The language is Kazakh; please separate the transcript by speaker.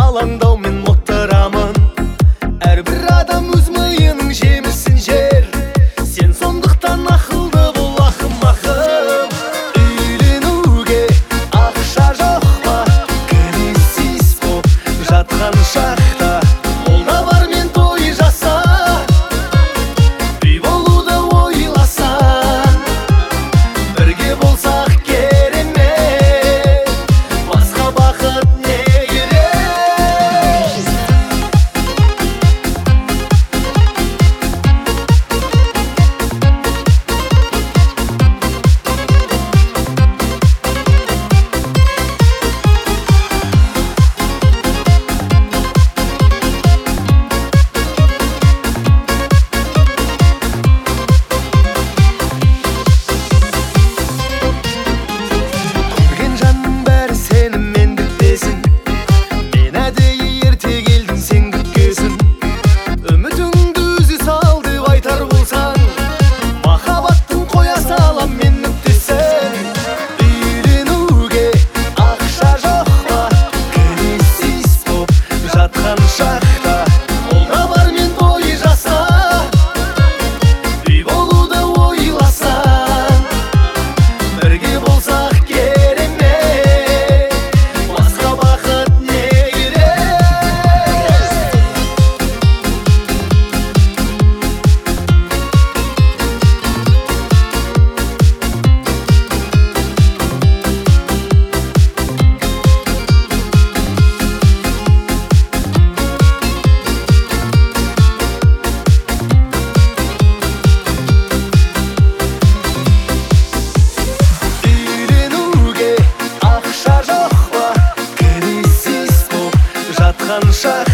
Speaker 1: алаңдаумен отырамын. Әрбір адам өз миының жемісін жер. Сен сондықтан ақылды бол ақымағым. Үйленуге ақша жоқ па, кіресіз боп жатқан шақта, қолда бармен той жаса, үй болуды ойласан. Бірге болсақ керемет, басқа бақыт не керек? Көрген жанның бәрі сеніммен бітпесін. Мен әдейі ерте келдім, сен күткесін. Үмітіңді үзе сал деп айтар болсаң, махаббаттың қоя салам мен нүктесін. Үйленуге ақша жоқ па, кіресіз боп жатқан шақта, қолда бармен той жаса, үй болуды ойласан. Бірге болсақ керемет, басқа бақыт не керек? Үйленуге ақша жоқ па, кіресіз боп жатқан шақ